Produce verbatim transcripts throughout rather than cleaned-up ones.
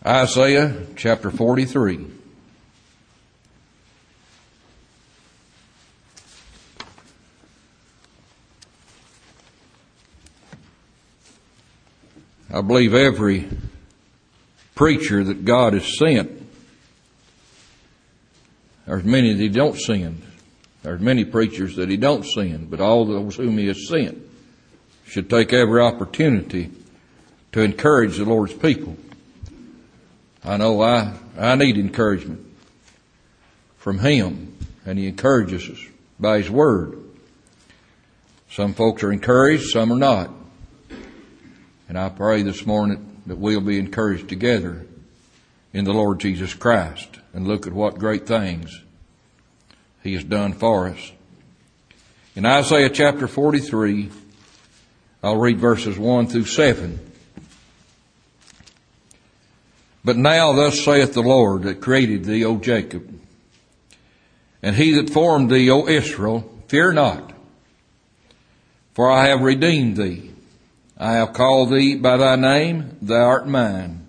Isaiah chapter forty-three. I believe every preacher that God has sent, there's many that He don't send. There's many preachers that He don't send, but all those whom He has sent should take every opportunity to encourage the Lord's people. I know I, I need encouragement from Him, and He encourages us by His Word. Some folks are encouraged, some are not. And I pray this morning that we'll be encouraged together in the Lord Jesus Christ and look at what great things He has done for us. In Isaiah chapter forty-three, I'll read verses one through seven. But now thus saith the Lord that created thee, O Jacob, and He that formed thee, O Israel, fear not, for I have redeemed thee. I have called thee by thy name, thou art mine.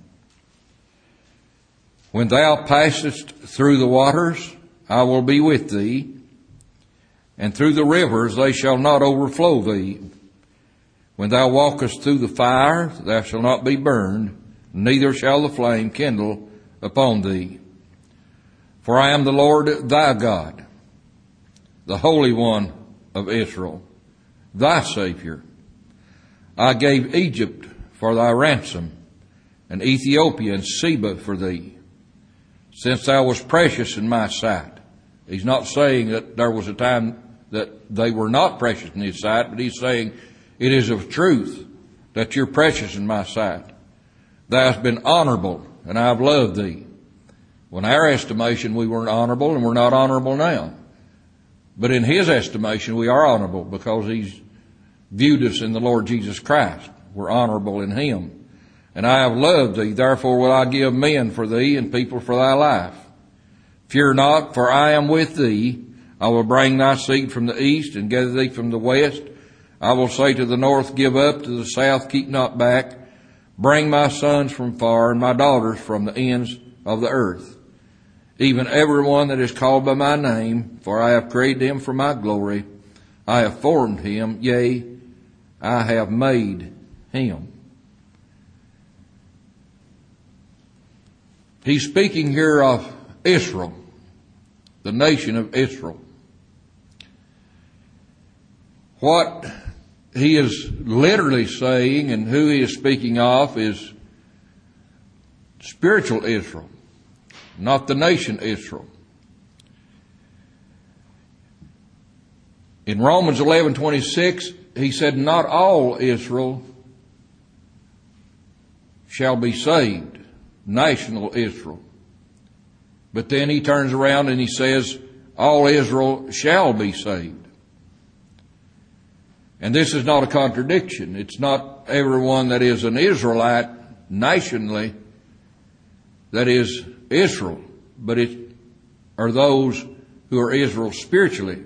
When thou passest through the waters, I will be with thee, and through the rivers they shall not overflow thee. When thou walkest through the fire, thou shalt not be burned, neither shall the flame kindle upon thee. For I am the Lord thy God, the Holy One of Israel, thy Savior. I gave Egypt for thy ransom, and Ethiopia and Seba for thee, since thou wast precious in my sight. He's not saying that there was a time that they were not precious in His sight, but He's saying it is of truth that you're precious in my sight. Thou hast been honorable, and I have loved thee. Well, in our estimation, we weren't honorable, and we're not honorable now. But in His estimation, we are honorable because He's viewed us in the Lord Jesus Christ. We're honorable in Him. And I have loved thee, therefore will I give men for thee and people for thy life. Fear not, for I am with thee. I will bring thy seed from the east and gather thee from the west. I will say to the north, give up, to the south, keep not back. Bring my sons from far and my daughters from the ends of the earth. Even every one that is called by my name, for I have created him for my glory. I have formed him, yea, I have made him. He's speaking here of Israel, the nation of Israel. What he is literally saying and who he is speaking of is spiritual Israel, not the nation Israel. In Romans eleven twenty-six, he said, not all Israel shall be saved, national Israel. But then he turns around and he says, all Israel shall be saved. And this is not a contradiction. It's not everyone that is an Israelite nationally that is Israel, but it are those who are Israel spiritually.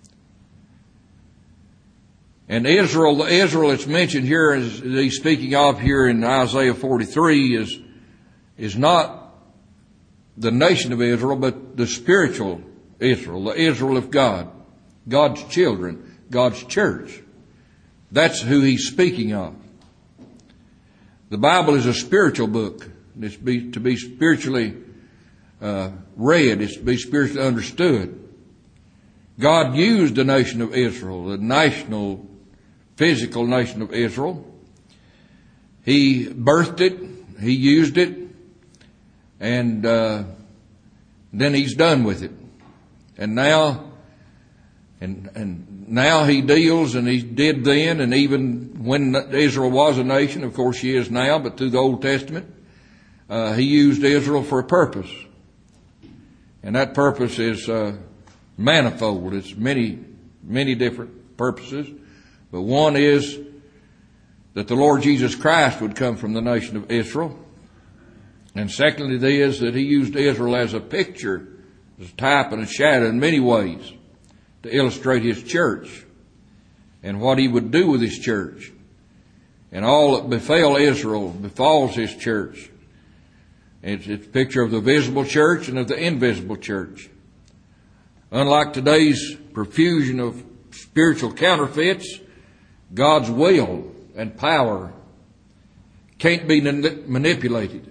And Israel, the Israel that's mentioned here, as he's speaking of here in Isaiah forty-three, is, is not the nation of Israel, but the spiritual Israel, the Israel of God, God's children, God's church. That's who he's speaking of. The Bible is a spiritual book. It's be, to be spiritually uh, read. It's to be spiritually understood. God used the nation of Israel, the national, physical nation of Israel. He birthed it. He used it. And uh, then He's done with it. And now, and and now He deals, and He did then, and even when Israel was a nation, of course she is now, but through the Old Testament, uh, He used Israel for a purpose. And that purpose is uh, manifold. It's many, many different purposes. But one is that the Lord Jesus Christ would come from the nation of Israel. And secondly, it is that He used Israel as a picture, as a type and a shadow in many ways to illustrate His church and what He would do with His church. And all that befell Israel befalls His church. It's, it's a picture of the visible church and of the invisible church. Unlike today's profusion of spiritual counterfeits, God's will and power can't be manipulated.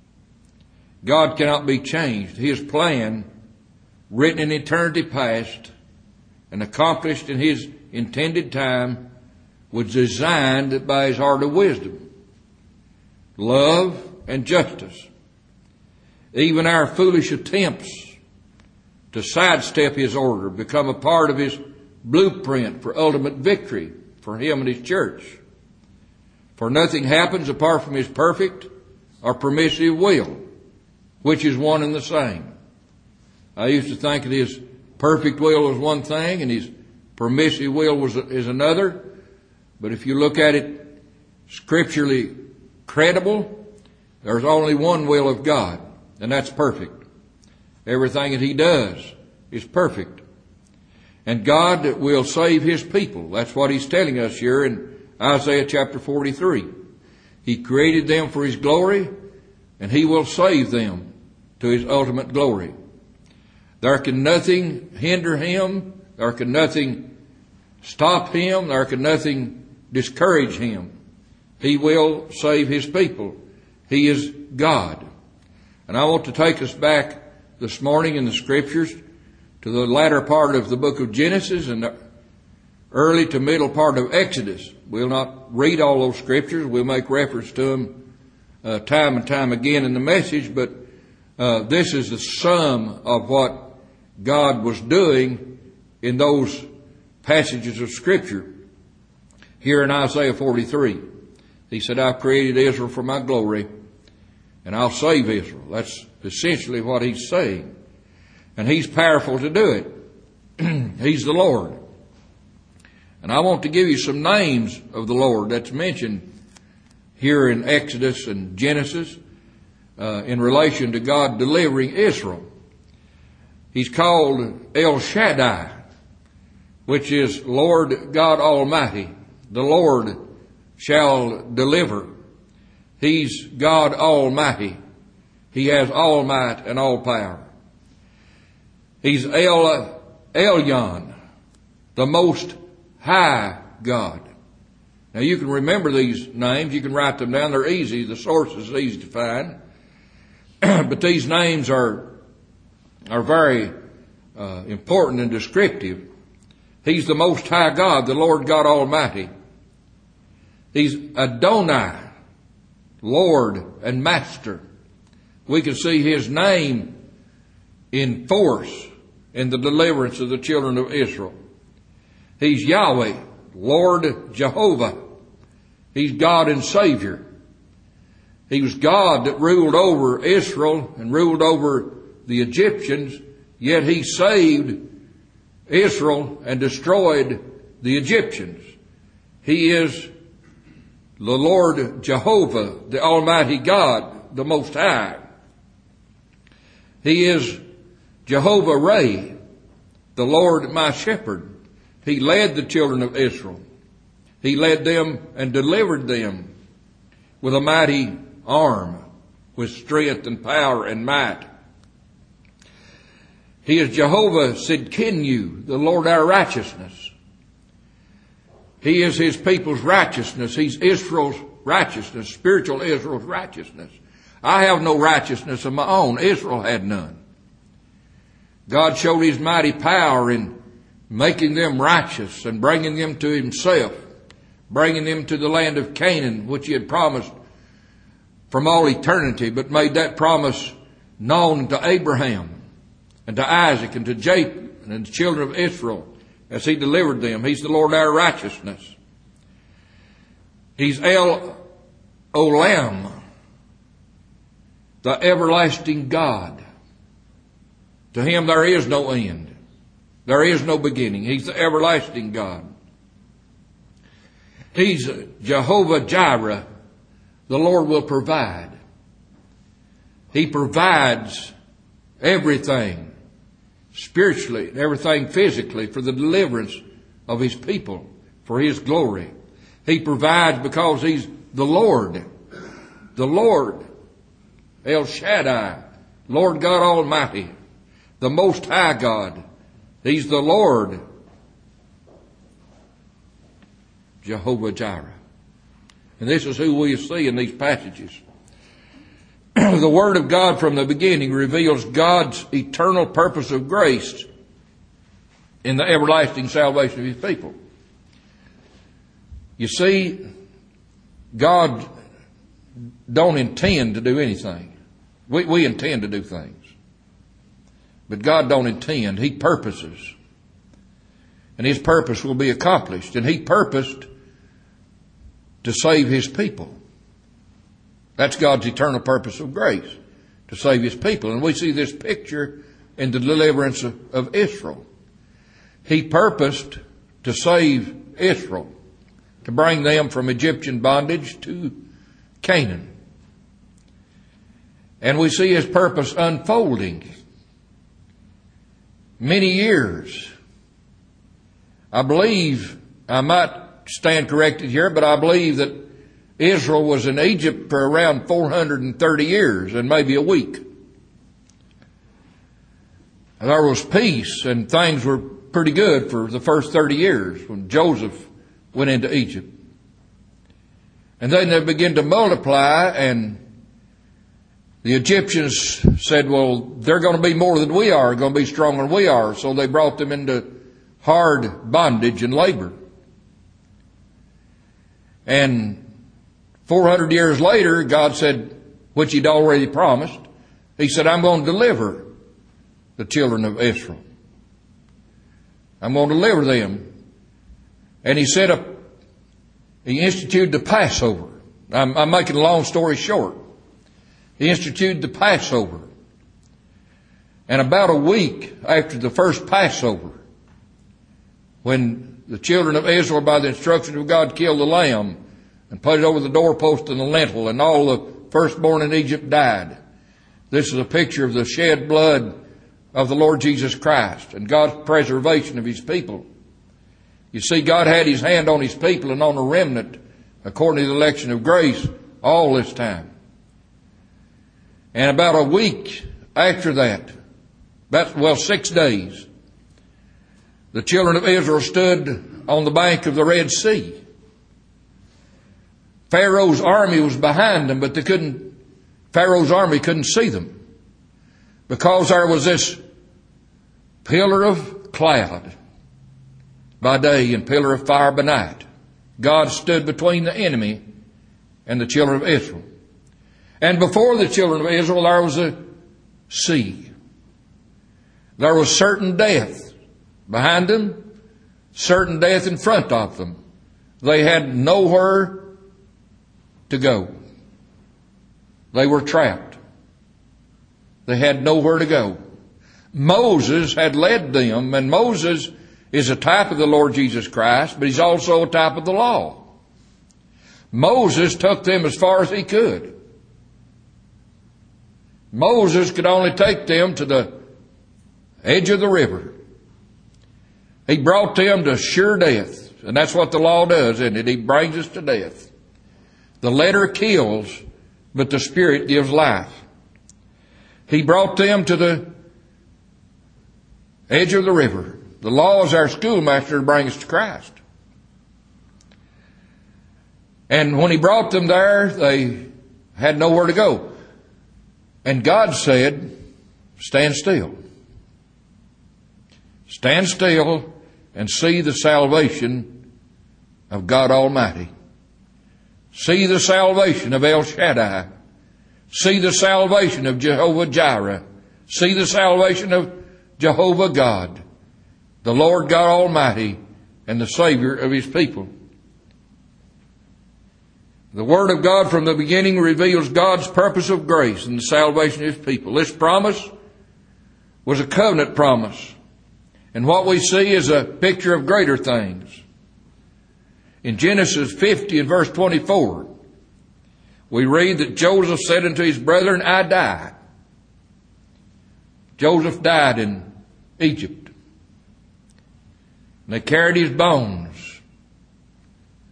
God cannot be changed. His plan, written in eternity past and accomplished in His intended time, was designed by His heart of wisdom, love, and justice. Even our foolish attempts to sidestep His order become a part of His blueprint for ultimate victory for Him and His church. For nothing happens apart from His perfect or permissive will, which is one and the same. I used to think that His perfect will was one thing and His permissive will was is another. But if you look at it scripturally credible, there's only one will of God, and that's perfect. Everything that He does is perfect. And God will save His people. That's what He's telling us here in Isaiah chapter forty-three. He created them for His glory, and He will save them to His ultimate glory. There can nothing hinder Him. There can nothing stop Him. There can nothing discourage Him. He will save His people. He is God. And I want to take us back this morning in the Scriptures to the latter part of the book of Genesis and the early to middle part of Exodus. We'll not read all those Scriptures. We'll make reference to them uh, time and time again in the message, but uh, this is the sum of what God was doing in those passages of Scripture. Here in Isaiah forty-three, He said, I've created Israel for my glory, and I'll save Israel. That's essentially what He's saying. And He's powerful to do it. He's the Lord. And I want to give you some names of the Lord that's mentioned here in Exodus and Genesis uh, in relation to God delivering Israel. He's called El Shaddai, which is Lord God Almighty. The Lord shall deliver. He's God Almighty. He has all might and all power. He's El Elyon, the Most High God. Now you can remember these names. You can write them down. They're easy. The source is easy to find. But these names are are very uh, important and descriptive. He's the Most High God, the Lord God Almighty. He's Adonai, Lord and Master. We can see His name in force in the deliverance of the children of Israel. He's Yahweh, Lord Jehovah. He's God and Savior. He was God that ruled over Israel and ruled over the Egyptians, yet He saved Israel and destroyed the Egyptians. He is the Lord Jehovah, the Almighty God, the Most High. He is Jehovah Ray, the Lord my shepherd. He led the children of Israel. He led them and delivered them with a mighty arm, with strength and power and might. He is Jehovah Sidkenu, the Lord our righteousness. He is His people's righteousness. He's Israel's righteousness, spiritual Israel's righteousness. I have no righteousness of my own. Israel had none. God showed His mighty power in making them righteous and bringing them to Himself, bringing them to the land of Canaan, which He had promised from all eternity, but made that promise known to Abraham and to Isaac and to Jacob and the children of Israel as He delivered them. He's the Lord our righteousness. He's El Olam, the everlasting God. To Him there is no end. There is no beginning. He's the everlasting God. He's Jehovah Jireh. The Lord will provide. He provides everything spiritually and everything physically for the deliverance of His people, for His glory. He provides because He's the Lord. The Lord. El Shaddai, Lord God Almighty, the Most High God. He's the Lord, Jehovah Jireh. And this is who we see in these passages. The Word of God from the beginning reveals God's eternal purpose of grace in the everlasting salvation of His people. You see, God don't intend to do anything. We, we intend to do things. But God don't intend. He purposes. And His purpose will be accomplished. And He purposed to save His people. That's God's eternal purpose of grace, to save His people. And we see this picture in the deliverance of, of Israel. He purposed to save Israel, to bring them from Egyptian bondage to Canaan. And we see His purpose unfolding many years. I believe, I might stand corrected here, but I believe that Israel was in Egypt for around four hundred thirty years and maybe a week. There was peace and things were pretty good for the first thirty years when Joseph went into Egypt. And then they began to multiply, and the Egyptians said, well, they're going to be more than we are, going to be stronger than we are. So they brought them into hard bondage and labor. And four hundred years later, God said, which He'd already promised, He said, I'm going to deliver the children of Israel. I'm going to deliver them. And He set up, He instituted the Passover. I'm, I'm making a long story short. He instituted the Passover. And about a week after the first Passover, when the children of Israel, by the instruction of God, killed the lamb and put it over the doorpost and the lintel, and all the firstborn in Egypt died. This is a picture of the shed blood of the Lord Jesus Christ and God's preservation of His people. You see, God had His hand on His people and on the remnant, according to the election of grace, all this time. And about a week after that, about, well, six days, the children of Israel stood on the bank of the Red Sea. Pharaoh's army was behind them, but they couldn't, Pharaoh's army couldn't see them because there was this pillar of cloud by day and pillar of fire by night. God stood between the enemy and the children of Israel. And before the children of Israel, there was a sea. There was certain death behind them, certain death in front of them. They had nowhere to go. They were trapped. They had nowhere to go. Moses had led them, and Moses is a type of the Lord Jesus Christ, but he's also a type of the law. Moses took them as far as he could. Moses could only take them to the edge of the river. He brought them to sure death. And that's what the law does, isn't it? He brings us to death. The letter kills, but the Spirit gives life. He brought them to the edge of the river. The law is our schoolmaster to bring us to Christ. And when He brought them there, they had nowhere to go. And God said, stand still. Stand still and see the salvation of God Almighty. See the salvation of El Shaddai. See the salvation of Jehovah Jireh. See the salvation of Jehovah God, the Lord God Almighty and the Savior of His people. The Word of God from the beginning reveals God's purpose of grace and the salvation of His people. This promise was a covenant promise. And what we see is a picture of greater things. In Genesis fifty and verse twenty-four, we read that Joseph said unto his brethren, I die. Joseph died in Egypt. And they carried his bones.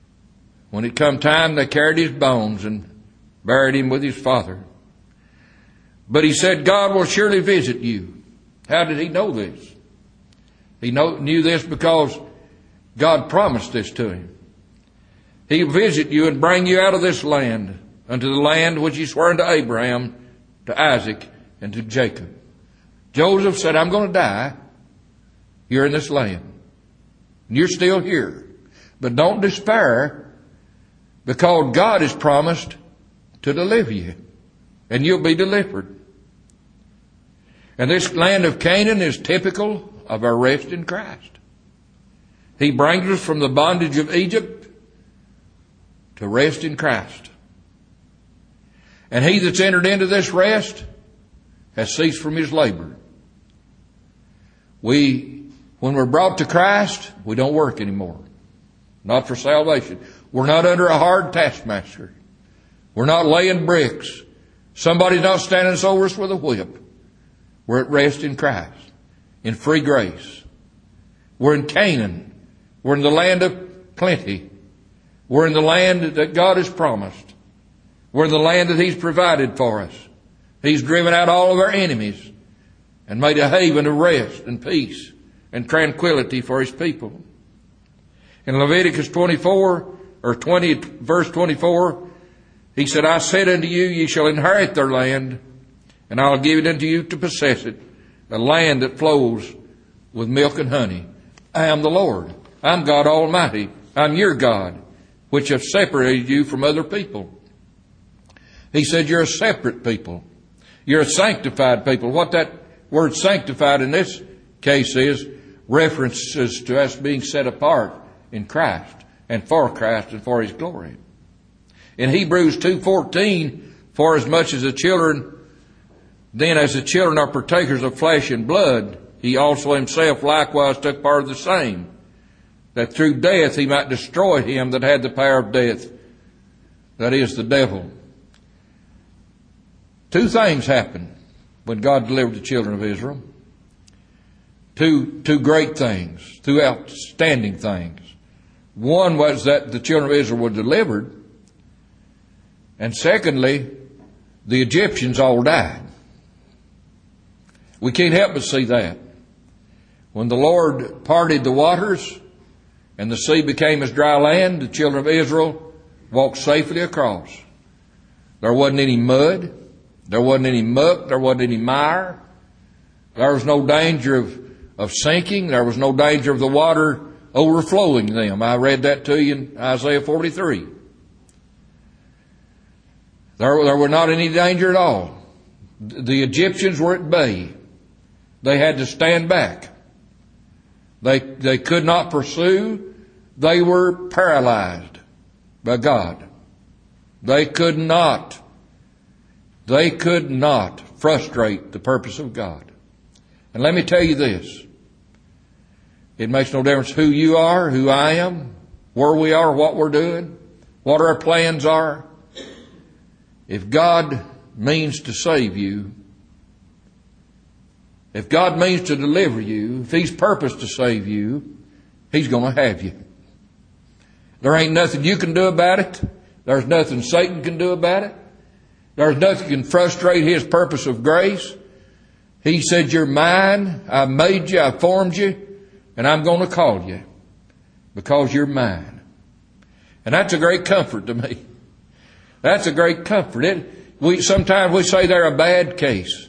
When it come time, they carried his bones and buried him with his father. But he said, God will surely visit you. How did he know this? He know, knew this because God promised this to him. He will visit you and bring you out of this land unto the land which he swore unto Abraham, to Isaac, and to Jacob. Joseph said, I'm going to die here in this land. And you're still here. But don't despair, because God has promised to deliver you. And you'll be delivered. And this land of Canaan is typical of our rest in Christ. He brings us from the bondage of Egypt to rest in Christ. And he that's entered into this rest has ceased from his labor. We, when we're brought to Christ, we don't work anymore. Not for salvation. We're not under a hard taskmaster. We're not laying bricks. Somebody's not standing us over us with a whip. We're at rest in Christ, in free grace. We're in Canaan. We're in the land of plenty. We're in the land that God has promised. We're in the land that he's provided for us. He's driven out all of our enemies and made a haven of rest and peace and tranquility for his people. In Leviticus twenty-four, or twenty, verse twenty-four, he said, I said unto you, ye shall inherit their land, and I'll give it unto you to possess it, a land that flows with milk and honey. I am the Lord. I'm God Almighty. I'm your God, which have separated you from other people. He said, you're a separate people. You're a sanctified people. What that word sanctified in this case is, references to us being set apart in Christ and for Christ and for his glory. In Hebrews two fourteen, for as much as the children, then as the children are partakers of flesh and blood, he also himself likewise took part of the same, that through death he might destroy him that had the power of death, that is, the devil. Two things happened when God delivered the children of Israel. Two, two great things, two outstanding things. One was that the children of Israel were delivered. And secondly, the Egyptians all died. We can't help but see that. When the Lord parted the waters and the sea became as dry land, the children of Israel walked safely across. There wasn't any mud. There wasn't any muck. There wasn't any mire. There was no danger of, of sinking. There was no danger of the water overflowing them. I read that to you in Isaiah forty-three. There, there were not any danger at all. The Egyptians were at bay. They had to stand back. They, they could not pursue. They were paralyzed by God. They could not. They could not frustrate the purpose of God. And let me tell you this. It makes no difference who you are, who I am, where we are, what we're doing, what our plans are. If God means to save you, if God means to deliver you, if he's purposed to save you, he's going to have you. There ain't nothing you can do about it. There's nothing Satan can do about it. There's nothing can frustrate his purpose of grace. He said, you're mine. I made you. I formed you. And I'm going to call you because you're mine. And that's a great comfort to me. That's a great comfort. It, we, sometimes we say they're a bad case.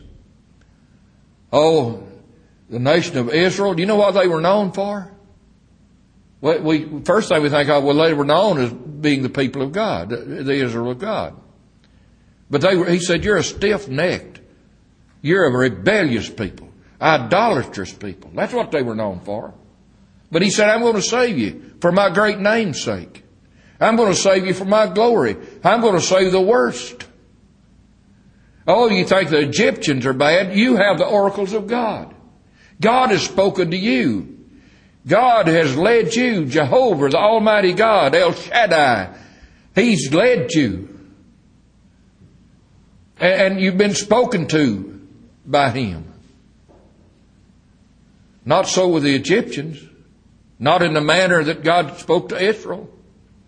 Oh, the nation of Israel. Do you know what they were known for? Well, we, first thing we think of, well, they were known as being the people of God, the Israel of God. But they were, he said, you're a stiff-necked. You're a rebellious people. Idolatrous people. That's what they were known for. But he said, I'm going to save you for my great name's sake. I'm going to save you for my glory. I'm going to save the worst. Oh, you think the Egyptians are bad? You have the oracles of God. God has spoken to you. God has led you. Jehovah, the Almighty God, El Shaddai. He's led you. And you've been spoken to by him. Not so with the Egyptians. Not in the manner that God spoke to Israel.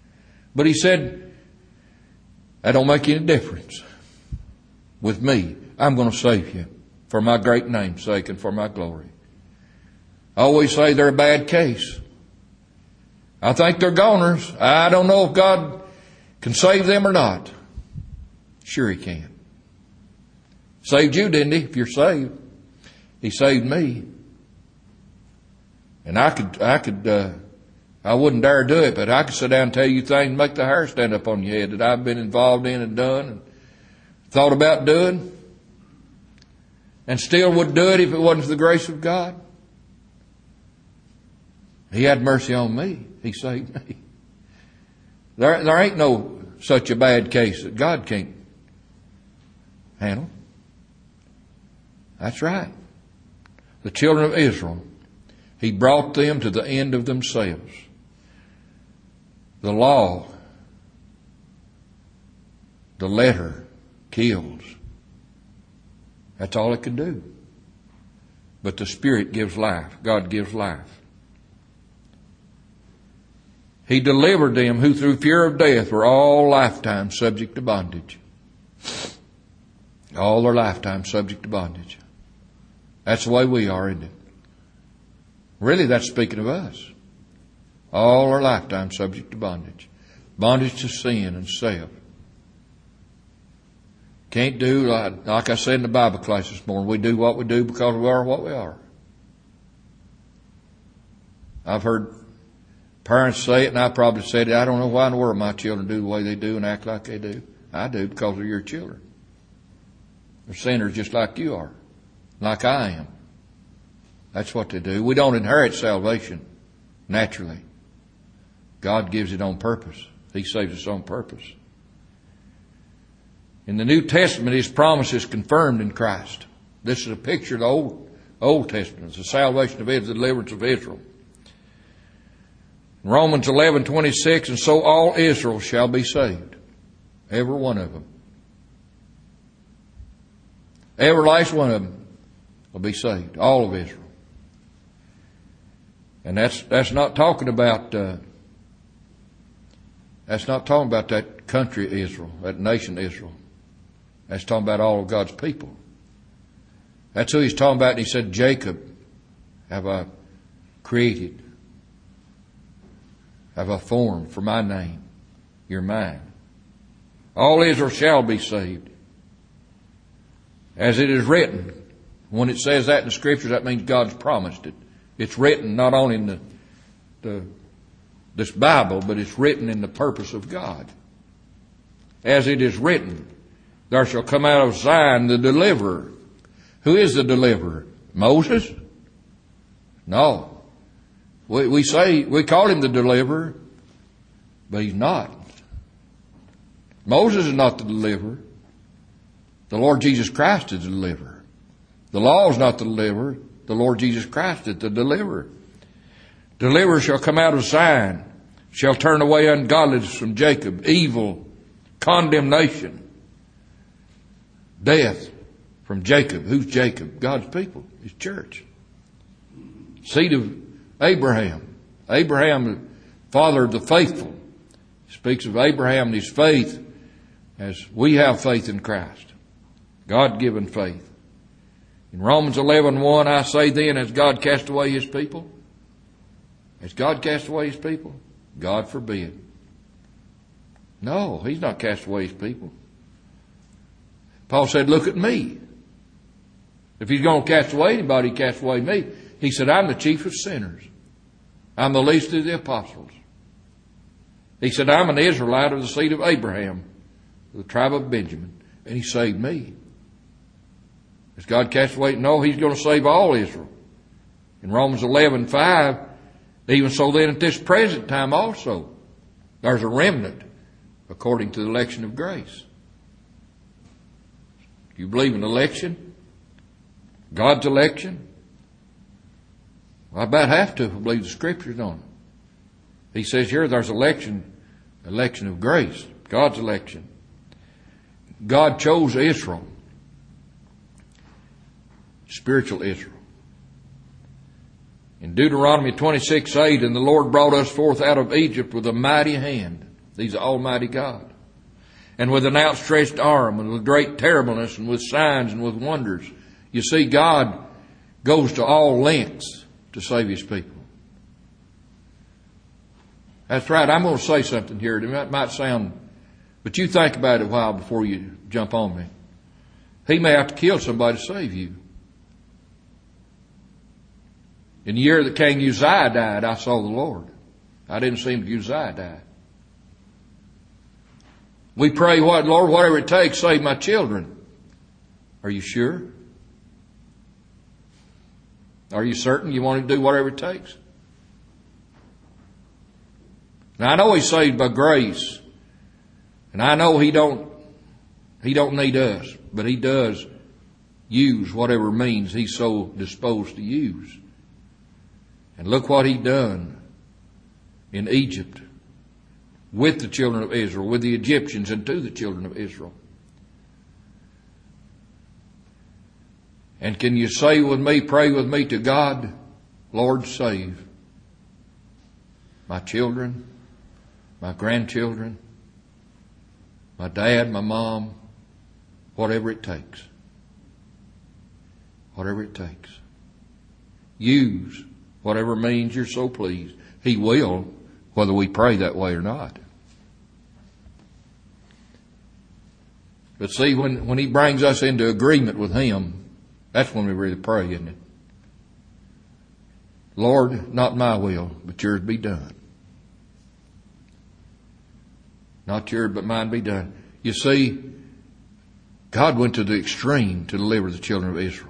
But he said, that don't make any difference with me. I'm going to save you for my great name's sake and for my glory. I always say they're a bad case. I think they're goners. I don't know if God can save them or not. Sure He can. Saved you, didn't He? If you're saved, He saved me. And I could, I could, uh, I wouldn't dare do it, but I could sit down and tell you things and make the hair stand up on your head that I've been involved in and done and thought about doing, and still would do it if it wasn't for the grace of God. He had mercy on me. He saved me. There, there ain't no such a bad case that God can't handle. That's right. The children of Israel, He brought them to the end of themselves. The law, the letter, kills. That's all it can do. But the Spirit gives life. God gives life. He delivered them who through fear of death were all lifetime subject to bondage. All their lifetime subject to bondage. That's the way we are, isn't it? Really, that's speaking of us. All our lifetime subject to bondage. Bondage to sin and self. Can't do, like, like I said in the Bible class this morning, we do what we do because we are what we are. I've heard parents say it, and I probably said it, I don't know why in the world my children do the way they do and act like they do. I do because they're your children. They're sinners just like you are, like I am. That's what they do. We don't inherit salvation naturally. God gives it on purpose. He saves us on purpose. In the New Testament, His promise is confirmed in Christ. This is a picture of the Old, Old Testament. It's the salvation of Israel, the deliverance of Israel. In Romans eleven twenty-six, and so all Israel shall be saved. Every one of them. Every last one of them will be saved. All of Israel. And that's that's not talking about uh, that's not talking about that country Israel, that nation Israel. That's talking about all of God's people. That's who He's talking about. And He said, Jacob have I created, have I formed for my name. You're mine. All Israel shall be saved. As it is written. When it says that in the Scriptures, that means God's promised it. It's written not only in the, the this Bible, but it's written in the purpose of God. As it is written, there shall come out of Zion the deliverer. Who is the deliverer? Moses? No. We, we say, we call him the deliverer, but he's not. Moses is not the deliverer. The Lord Jesus Christ is the deliverer. The law is not the deliverer. The Lord Jesus Christ is the deliverer. Deliverer shall come out of Zion, shall turn away ungodliness from Jacob, evil, condemnation, death from Jacob. Who's Jacob? God's people, His church. Seed of Abraham. Abraham, father of the faithful. He speaks of Abraham and his faith as we have faith in Christ. God-given faith. In Romans eleven one, I say then, has God cast away His people? Has God cast away His people? God forbid. No, He's not cast away His people. Paul said, look at me. If He's going to cast away anybody, He cast away me. He said, I'm the chief of sinners. I'm the least of the apostles. He said, I'm an Israelite of the seed of Abraham, the tribe of Benjamin, and He saved me. Has God cast away? No, He's going to save all Israel. In Romans eleven five, even so then at this present time also, there's a remnant according to the election of grace. Do you believe in election? God's election? Well, I about have to if I believe the Scriptures, don't I? He says here there's election, election of grace, God's election. God chose Israel. Spiritual Israel. In Deuteronomy twenty-six eight, and the Lord brought us forth out of Egypt with a mighty hand. He's the Almighty God. and with an outstretched arm and with great terribleness and with signs and with wonders. You see, God goes to all lengths to save His people. That's right. I'm going to say something here. It might sound, but you think about it a while before you jump on me. He may have to kill somebody to save you. In the year that King Uzziah died, I saw the Lord. I didn't see him till Uzziah died. We pray, what, Lord, whatever it takes, save my children. Are you sure? Are you certain you want to do whatever it takes? Now, I know He's saved by grace. And I know He don't, He don't need us. But He does use whatever means He's so disposed to use. And look what He done in Egypt with the children of Israel, with the Egyptians and to the children of Israel. And can you say with me, pray with me to God, Lord, save my children, my grandchildren, my dad, my mom, whatever it takes. Whatever it takes. Use whatever means you're so pleased. He will, whether we pray that way or not. But see, when, when He brings us into agreement with Him, that's when we really pray, isn't it? Lord, not my will, but yours be done. Not yours, but mine be done. You see, God went to the extreme to deliver the children of Israel.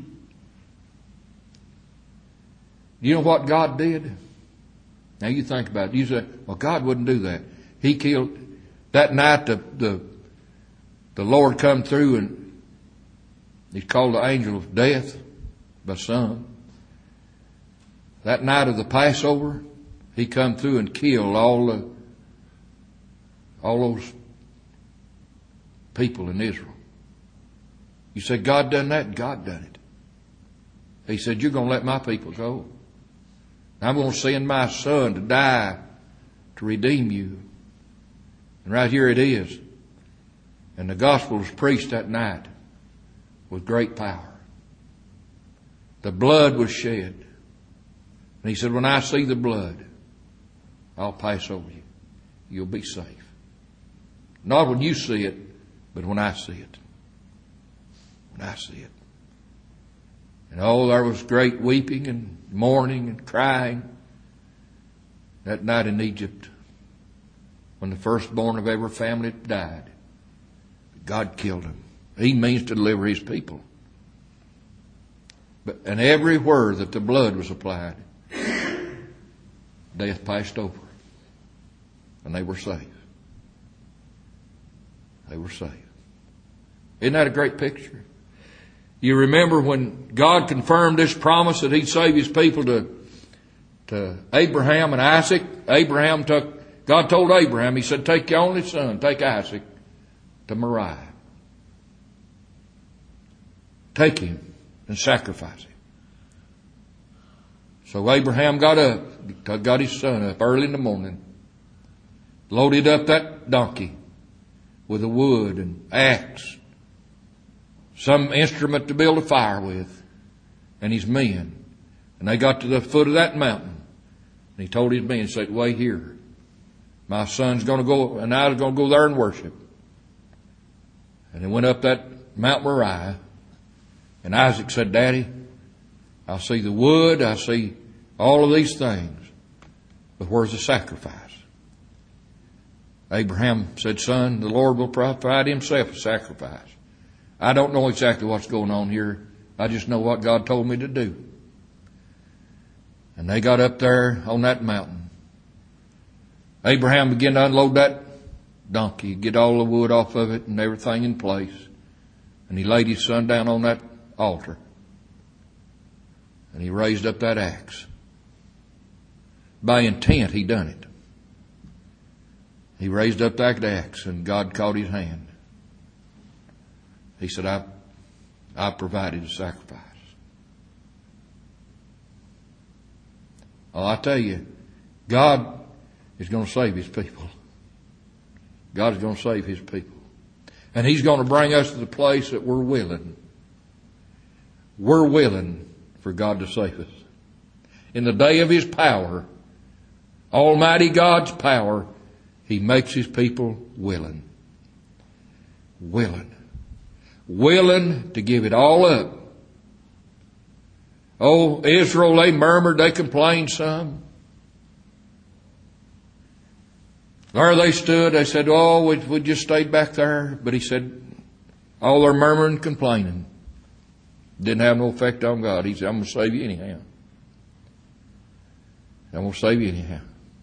You know what God did? Now you think about it. You say, well, God wouldn't do that. He killed, that night the, the, the Lord come through and He's called the angel of death by some. That night of the Passover, He come through and killed all the, all those people in Israel. You said, God done that? God done it. He said, you're going to let my people go. I'm going to send my Son to die to redeem you. And right here it is. And the gospel was preached that night with great power. The blood was shed. And He said, when I see the blood, I'll pass over you. You'll be safe. Not when you see it, but when I see it. When I see it. And oh, there was great weeping and mourning and crying that night in Egypt when the firstborn of every family died. God killed him. He means to deliver His people. But, and everywhere that the blood was applied, death passed over. And they were saved. They were saved. Isn't that a great picture? You remember when God confirmed this promise that He'd save His people to, to Abraham and Isaac? Abraham took, God told Abraham, He said, take your only son, take Isaac to Moriah. Take him and sacrifice him. So Abraham got up, got his son up early in the morning, loaded up that donkey with the wood and axe, some instrument to build a fire with, and his men. And they got to the foot of that mountain. And he told his men, said, wait here. My son's going to go, and I was going to go there and worship. And they went up that Mount Moriah. And Isaac said, Daddy, I see the wood, I see all of these things, but where's the sacrifice? Abraham said, son, the Lord will provide Himself a sacrifice. I don't know exactly what's going on here. I just know what God told me to do. And they got up there on that mountain. Abraham began to unload that donkey, get all the wood off of it and everything in place. And he laid his son down on that altar. And he raised up that axe. By intent, he done it. He raised up that axe and God caught his hand. He said, I, I provided a sacrifice. Oh, I tell you, God is going to save His people. God's going to save His people. And He's going to bring us to the place that we're willing. We're willing for God to save us. In the day of His power, Almighty God's power, He makes His people willing. Willing. Willing to give it all up. Oh, Israel, they murmured, they complained some. There they stood, they said, oh, we, we just stayed back there. But He said, all their murmuring and complaining didn't have no effect on God. He said, I'm going to save you anyhow. I'm going to save you anyhow.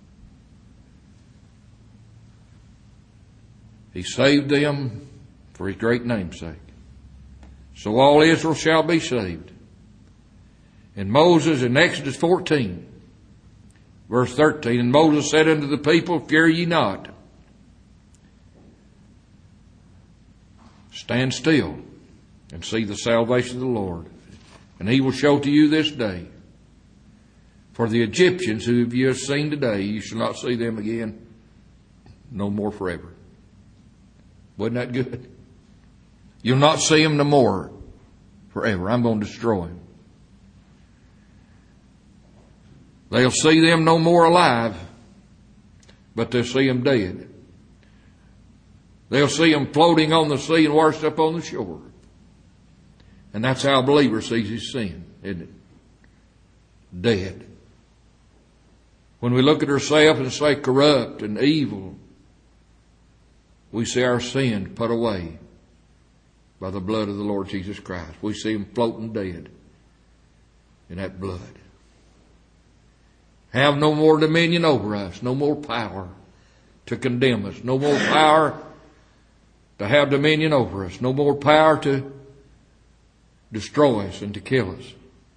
He saved them for His great name's sake. So all Israel shall be saved. And Moses in Exodus fourteen, verse thirteen, and Moses said unto the people, fear ye not. Stand still and see the salvation of the Lord. And He will show to you this day. For the Egyptians who you have seen today, you shall not see them again no more forever. Wasn't that good? You'll not see them no more forever. I'm going to destroy them. They'll see them no more alive, but they'll see them dead. They'll see them floating on the sea and washed up on the shore. And that's how a believer sees his sin, isn't it? Dead. When we look at ourselves and say corrupt and evil, we see our sin put away by the blood of the Lord Jesus Christ. We see Him floating dead in that blood. Have no more dominion over us, no more power to condemn us, no more power to have dominion over us, no more power to destroy us and to kill us.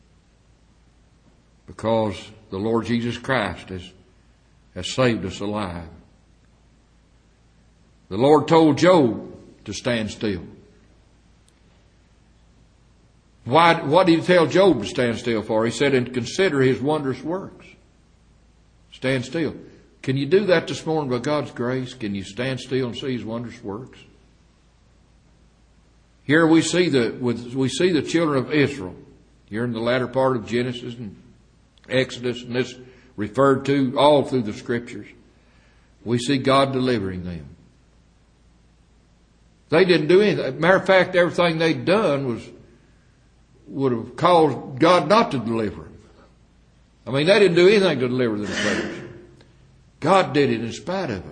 Because the Lord Jesus Christ has, has saved us alive. The Lord told Job to stand still. Why, what did He tell Job to stand still for? He said, and consider His wondrous works. Stand still. Can you do that this morning by God's grace? Can you stand still and see His wondrous works? Here we see the, we see the children of Israel. Here in the latter part of Genesis and Exodus, and this referred to all through the Scriptures. We see God delivering them. They didn't do anything. Matter of fact, everything they'd done was would have caused God not to deliver them. I mean, they didn't do anything to deliver themselves. God did it in spite of them.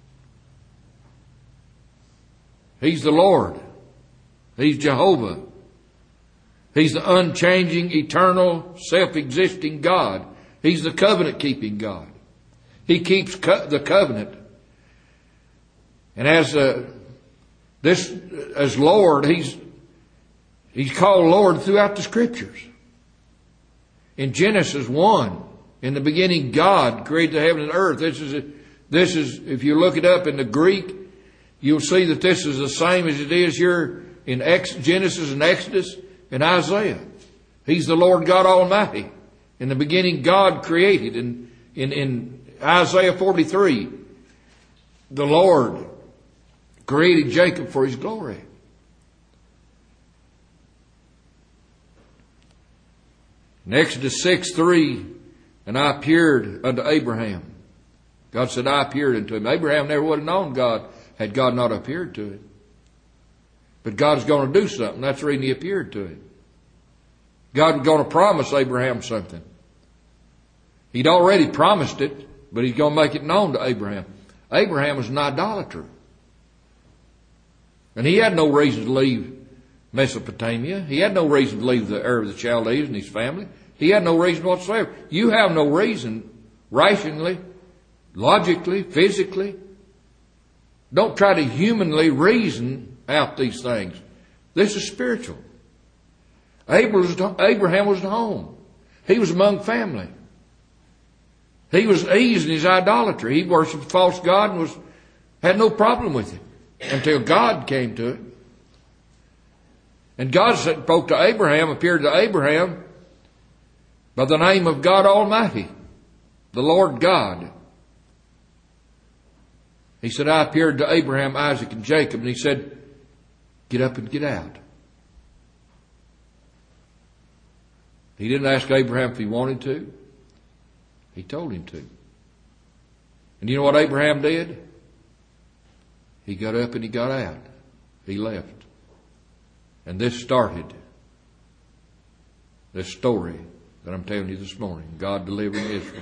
He's the Lord. He's Jehovah. He's the unchanging, eternal, self-existing God. He's the covenant-keeping God. He keeps co- the covenant. And as uh, this, as Lord, He's He's called Lord throughout the Scriptures. In Genesis one, in the beginning, God created the heaven and earth. This is, a, this is, if you look it up in the Greek, you'll see that this is the same as it is here in Ex, Genesis and Exodus and Isaiah. He's the Lord God Almighty. In the beginning, God created. In, in, in Isaiah forty-three, the Lord created Jacob for His glory. In Exodus six three, and I appeared unto Abraham. God said, I appeared unto him. Abraham never would have known God had God not appeared to him. But God's going to do something. That's the reason He appeared to him. God was going to promise Abraham something. He'd already promised it, but He's going to make it known to Abraham. Abraham was an idolater. And he had no reason to leave Mesopotamia. He had no reason to leave the Ur of the Chaldees and his family. He had no reason whatsoever. You have no reason, rationally, logically, physically. Don't try to humanly reason out these things. This is spiritual. Abraham was at home. He was among family. He was eased in his idolatry. He worshipped a false god and was had no problem with it until God came to it. And God spoke to Abraham, appeared to Abraham by the name of God Almighty, the Lord God. He said, I appeared to Abraham, Isaac, and Jacob. And he said, get up and get out. He didn't ask Abraham if he wanted to. He told him to. And you know what Abraham did? He got up and he got out. He left. And this started this story that I'm telling you this morning. God delivering Israel.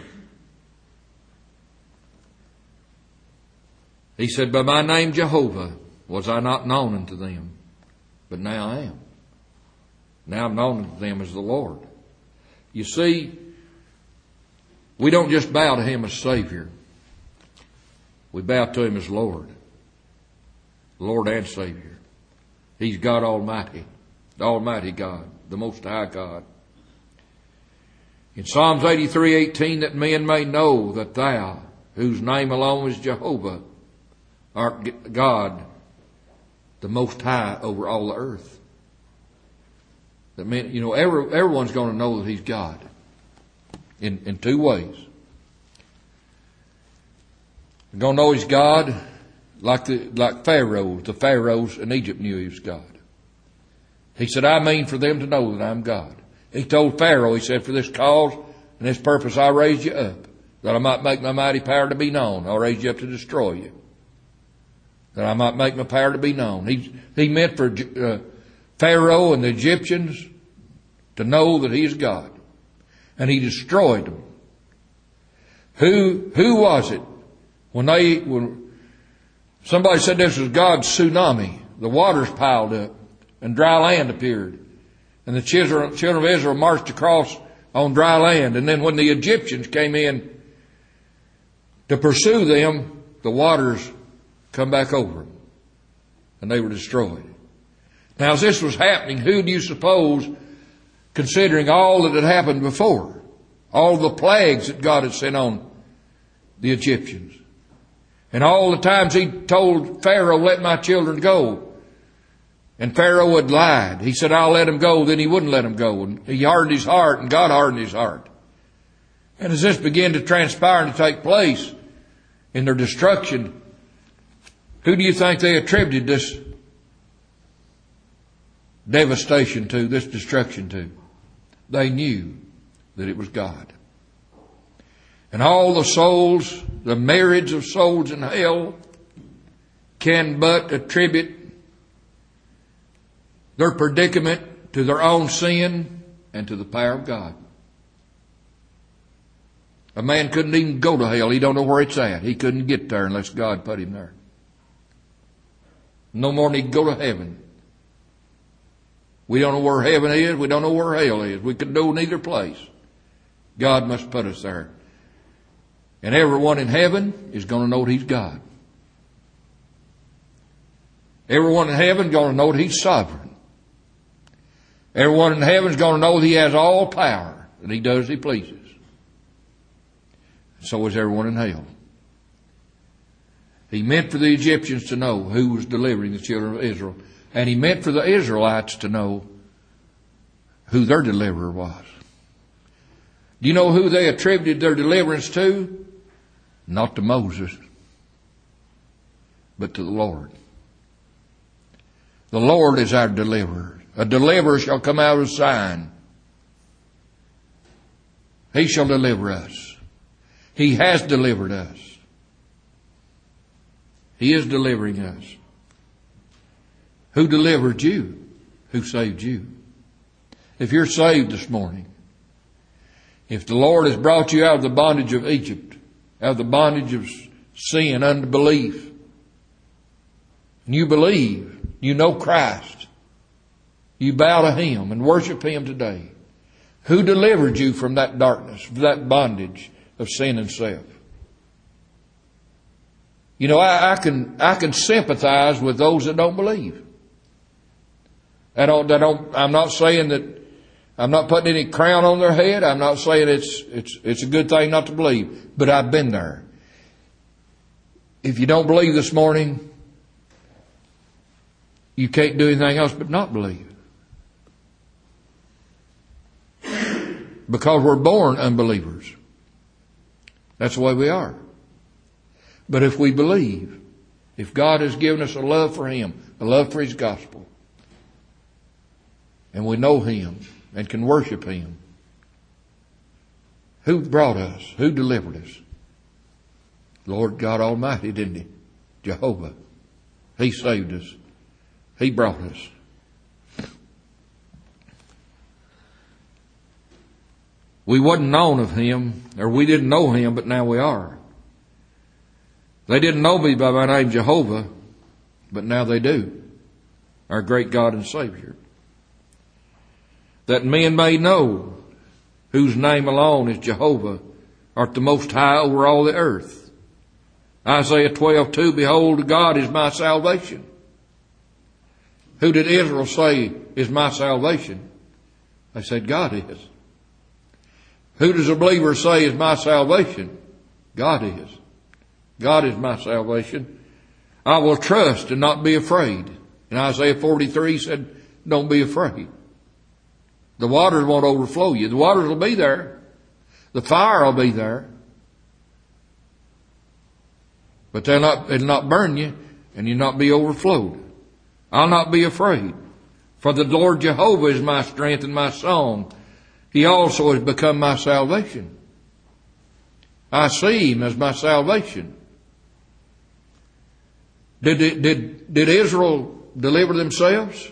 He said, by my name Jehovah was I not known unto them, but now I am. Now I'm known unto them as the Lord. You see, we don't just bow to Him as Savior. We bow to Him as Lord. Lord and Savior. He's God Almighty. The Almighty God. The Most High God. In Psalms eighty-three eighteen, that men may know that Thou, whose name alone is Jehovah, art God, the Most High over all the earth. That mean, you know, every, everyone's going to know that He's God in, in two ways. They're going to know He's God like the like Pharaoh. The Pharaohs in Egypt knew He was God. He said, I mean for them to know that I'm God. He told Pharaoh, he said, for this cause and this purpose I raised you up, that I might make my mighty power to be known. I'll raise you up to destroy you, that I might make my power to be known. He, he meant for uh, Pharaoh and the Egyptians to know that He is God. And He destroyed them. Who, who was it? When they, when somebody said this was God's tsunami, the waters piled up and dry land appeared. And the children, children of Israel marched across on dry land. And then when the Egyptians came in to pursue them, the waters come back over them. And they were destroyed. Now, as this was happening, who do you suppose, considering all that had happened before, all the plagues that God had sent on the Egyptians, and all the times He told Pharaoh, let my children go, and Pharaoh had lied. He said, I'll let them go, then he wouldn't let them go. And he hardened his heart, and God hardened his heart. And as this began to transpire and to take place in their destruction, who do you think they attributed this devastation to, this destruction to? They knew that it was God. And all the souls, the myriads of souls in hell, can but attribute their predicament to their own sin and to the power of God. A man couldn't even go to hell. He don't know where it's at. He couldn't get there unless God put him there. No more than he could go to heaven. We don't know where heaven is. We don't know where hell is. We could go neither place. God must put us there. And everyone in heaven is going to know that He's God. Everyone in heaven is going to know that He's sovereign. Everyone in heaven is going to know that He has all power, that He does as He pleases. So is everyone in hell. He meant for the Egyptians to know who was delivering the children of Israel. And He meant for the Israelites to know who their deliverer was. Do you know who they attributed their deliverance to? Not to Moses, but to the Lord. The Lord is our deliverer. A deliverer shall come out of Zion. He shall deliver us. He has delivered us. He is delivering us. Who delivered you? Who saved you? If you're saved this morning, if the Lord has brought you out of the bondage of Egypt, out of the bondage of sin, unbelief, and you believe, you know Christ, you bow to Him and worship Him today, who delivered you from that darkness, from that bondage of sin and self? You know, I, I can I can sympathize with those that don't believe. I don't, I don't, I'm not saying that, I'm not putting any crown on their head. I'm not saying it's, it's, it's a good thing not to believe, but I've been there. If you don't believe this morning, you can't do anything else but not believe. Because we're born unbelievers. That's the way we are. But if we believe, If God has given us a love for Him, a love for His gospel, and we know Him and can worship Him, who brought us? Who delivered us? Lord God Almighty, didn't He? Jehovah. He saved us. He brought us. We wasn't known of Him, or we didn't know Him, but now we are. They didn't know me by my name Jehovah, but now they do. Our great God and Savior. That men may know whose name alone is Jehovah, art the most high over all the earth. Isaiah twelve two, behold, God is my salvation. Who did Israel say is my salvation? They said, God is. Who does a believer say is my salvation? God is. God is my salvation. I will trust and not be afraid. And Isaiah forty-three said, don't be afraid. The waters won't overflow you. The waters will be there. The fire will be there. But they'll not, it'll not burn you, and you'll not be overflowed. I'll not be afraid. For the Lord Jehovah is my strength and my song. He also has become my salvation. I see Him as my salvation. Did, did, did Israel deliver themselves?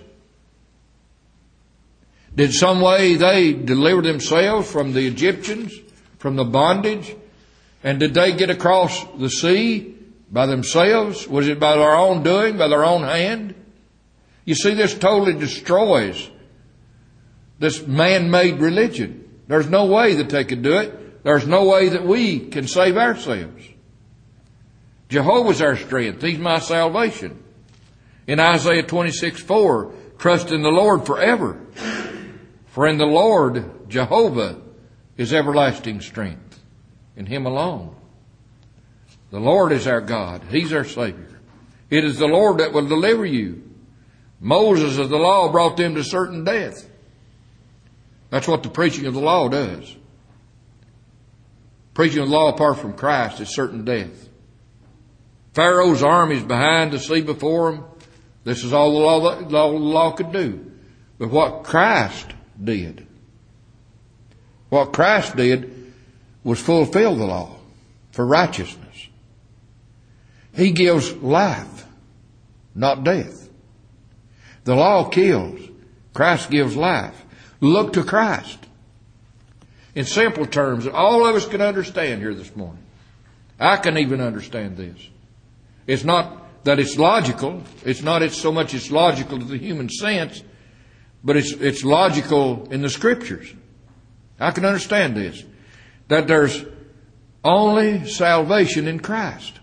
Did some way they deliver themselves from the Egyptians, from the bondage? And did they get across the sea by themselves? Was it by their own doing, by their own hand? You see, this totally destroys this man-made religion. There's no way that they could do it. There's no way that we can save ourselves. Jehovah's our strength. He's my salvation. In Isaiah twenty-six four, trust in the Lord forever. For in the Lord, Jehovah, is everlasting strength. In Him alone. The Lord is our God. He's our Savior. It is the Lord that will deliver you. Moses of the law brought them to certain death. That's what the preaching of the law does. Preaching of the law apart from Christ is certain death. Pharaoh's armies behind, the sea before him. This is all the law, all the law could do. But what Christ did, what Christ did was fulfill the law for righteousness. He gives life, not death. The law kills. Christ gives life. Look to Christ. In simple terms, all of us can understand here this morning. I can even understand this. It's not that it's logical. It's not it's so much it's logical to the human sense, but it's it's logical in the Scriptures. I can understand this. That there's only salvation in Christ.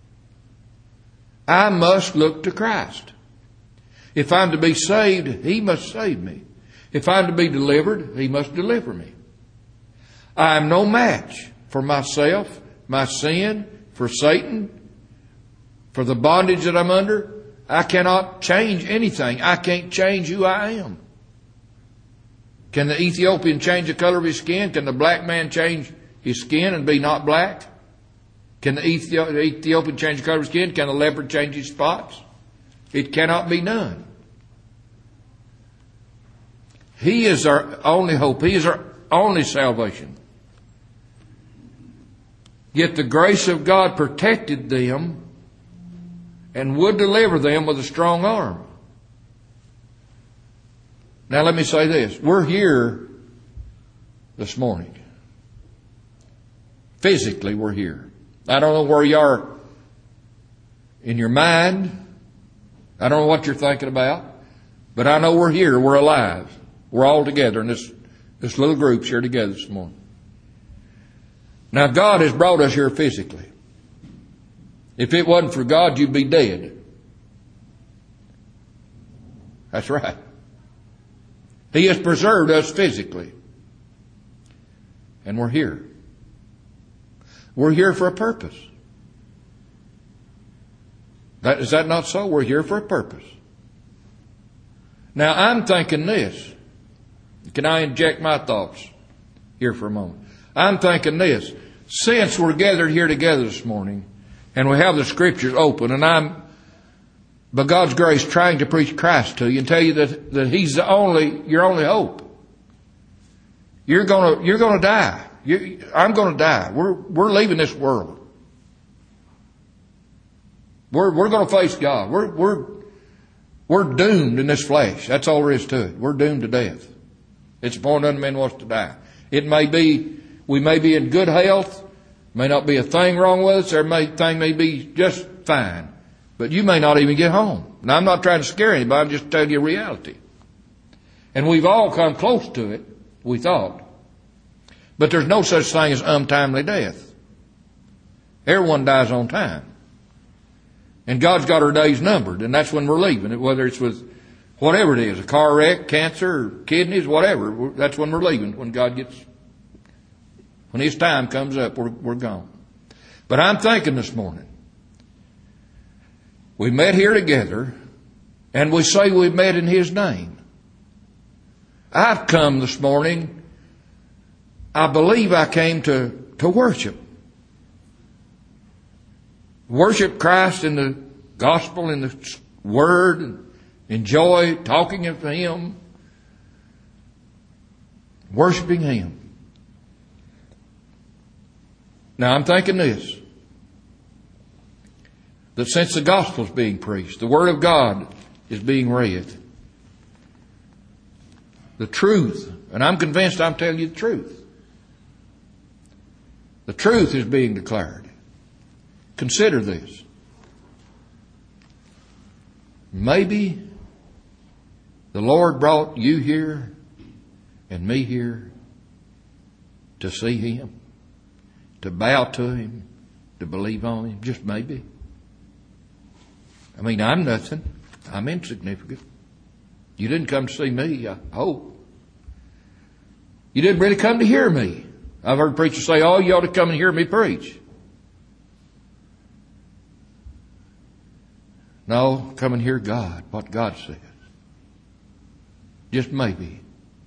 I must look to Christ. If I'm to be saved, He must save me. If I'm to be delivered, He must deliver me. I am no match for myself, my sin, for Satan, for the bondage that I'm under. I cannot change anything. I can't change who I am. Can the Ethiopian change the color of his skin? Can the black man change his skin and be not black? Can the Ethiopian change the color of his skin? Can the leopard change his spots? It cannot be done. He is our only hope. He is our only salvation. Yet the grace of God protected them and would deliver them with a strong arm. Now let me say this. We're here this morning. Physically, we're here. I don't know where you are in your mind. I don't know what you're thinking about. But I know we're here. We're alive. We're all together in this, this little group's here together this morning. Now God has brought us here physically. If it wasn't for God, you'd be dead. That's right. He has preserved us physically. And we're here. We're here for a purpose. That, is that not so? We're here for a purpose. Now I'm thinking this. Can I inject my thoughts here for a moment? I'm thinking this. Since we're gathered here together this morning, and we have the Scriptures open, and I'm by God's grace, trying to preach Christ to you and tell you that, that He's the only, your only hope. You're gonna, you're gonna die. You, I'm gonna die. We're, we're leaving this world. We're, we're gonna face God. We're, we're, we're doomed in this flesh. That's all there is to it. We're doomed to death. It's appointed unto men once to die. It may be, we may be in good health, may not be a thing wrong with us, or may, thing may be just fine. But you may not even get home. Now, I'm not trying to scare anybody, I'm just telling you reality. And we've all come close to it, we thought. But there's no such thing as untimely death. Everyone dies on time. And God's got our days numbered, and that's when we're leaving, whether it's with whatever it is, a car wreck, cancer, or kidneys, whatever. That's when we're leaving, when God gets, when His time comes up, we're, we're gone. But I'm thinking this morning, we met here together, and we say we met in His name. I've come this morning, I believe I came to, to worship. Worship Christ in the gospel, in the Word, and enjoy talking of Him, worshiping Him. Now I'm thinking this, that since the gospel is being preached, the Word of God is being read, the truth, and I'm convinced I'm telling you the truth, the truth is being declared. Consider this. Maybe the Lord brought you here and me here to see Him, to bow to Him, to believe on Him, just maybe. I mean, I'm nothing. I'm insignificant. You didn't come to see me, I hope. You didn't really come to hear me. I've heard preachers say, oh, you ought to come and hear me preach. No, come and hear God, what God says. Just maybe,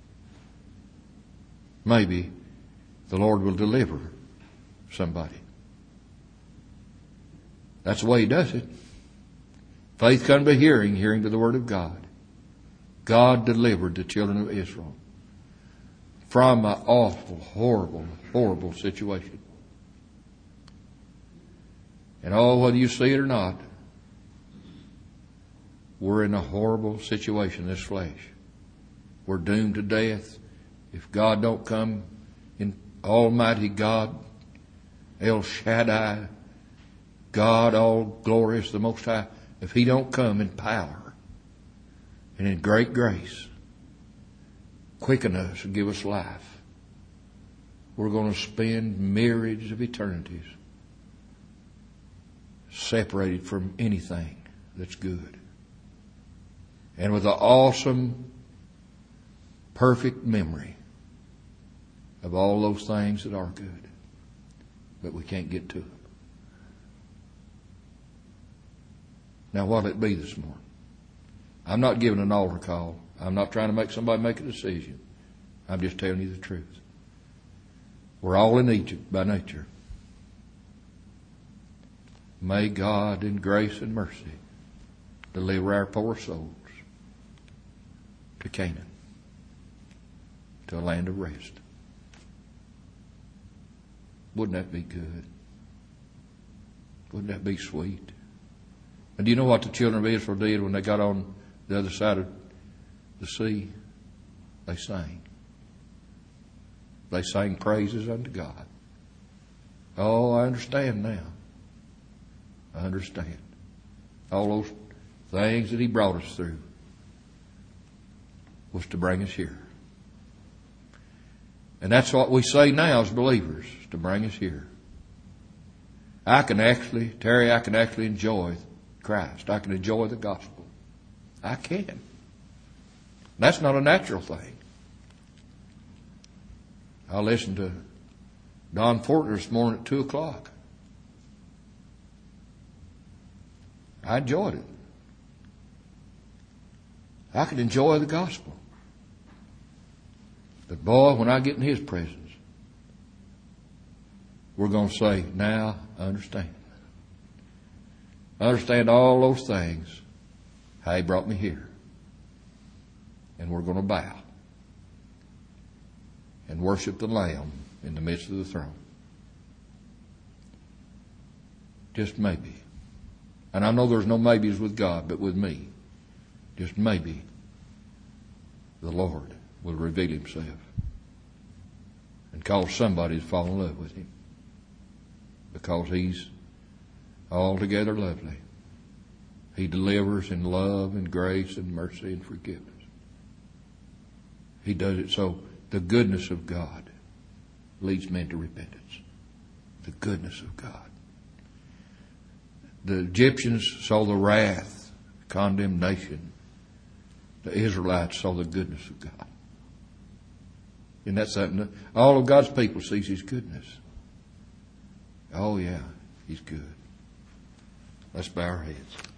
maybe the Lord will deliver somebody. That's the way He does it. Faith comes by hearing, hearing to the Word of God. God delivered the children of Israel from an awful, horrible, horrible situation. And oh, whether you see it or not, we're in a horrible situation, this flesh. We're doomed to death. If God don't come in Almighty God, El Shaddai, God all glorious, the Most High, if He don't come in power and in great grace, quicken us and give us life, we're going to spend myriads of eternities separated from anything that's good. And with an awesome, perfect memory of all those things that are good, but we can't get to them. Now, what'll it be this morning? I'm not giving an altar call. I'm not trying to make somebody make a decision. I'm just telling you the truth. We're all in Egypt by nature. May God in grace and mercy deliver our poor souls to Canaan, to a land of rest. Wouldn't that be good? Wouldn't that be sweet? And do you know what the children of Israel did when they got on the other side of the sea? They sang. They sang praises unto God. Oh, I understand now. I understand. All those things that He brought us through was to bring us here. And that's what we say now as believers, to bring us here. I can actually, Terry, I can actually enjoy Christ. I can enjoy the gospel. I can. That's not a natural thing. I listened to Don Fortner this morning at two o'clock. I enjoyed it. I could enjoy the gospel. But boy, when I get in His presence, we're going to say, now I understand. I understand all those things how He brought me here. And we're going to bow and worship the Lamb in the midst of the throne. Just maybe. And I know there's no maybes with God, but with me, just maybe the Lord will reveal Himself and cause somebody to fall in love with Him, because He's altogether lovely. He delivers in love and grace and mercy and forgiveness. He does it so the goodness of God leads men to repentance. The goodness of God. The Egyptians saw the wrath, condemnation. The Israelites saw the goodness of God. And that's something all of God's people sees His goodness. Oh yeah, He's good. Let's bow our heads.